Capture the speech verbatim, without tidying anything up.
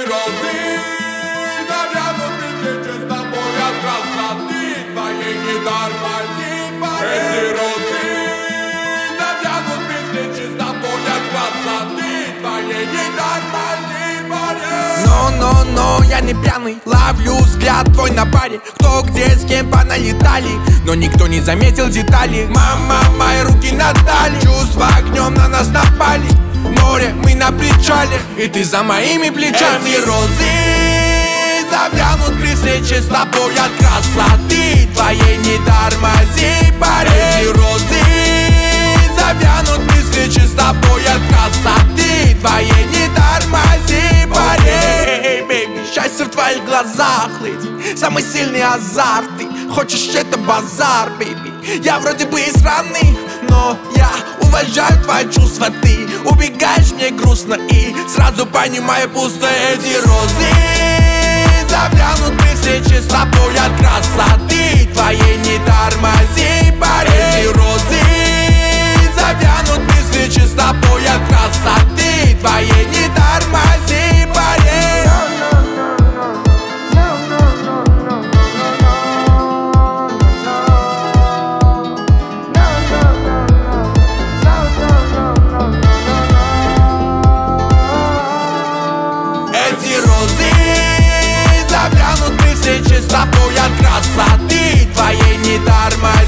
розы завянут встречи с тобой от красоты твоей не тормози, парень. Эти розы завянут встречи с тобой от красоты твоей не тормози, парень. Но-но-но, я не пьяный, ловлю взгляд твой на паре. Кто где с кем поналетали, но никто не заметил детали. Мама, мои руки надали, чувства огнем на нас напали. Море, мы на причале, и ты за моими плечами. Эти розы завянут при встрече с тобой от красоты твоей не тормози, парень. Эти розы завянут при встрече с тобой от красоты твоей не тормози, парень. Эй, бэйби, счастье в твоих глазах, леди, самый сильный азарт. Ты хочешь это базар, бэйби. Я вроде бы и странный, но я уважаю твои чувства. Ты убегаешь, мне грустно, и сразу понимаю пусто. Эти розы завянут при встрече с тобой от красоты твоей не тормози, парень. Эти розы завянут при встрече с тобой от красоты твоей не тормози, парень. Эти розы завянут при встрече с тобой от красоты твоей не тормози.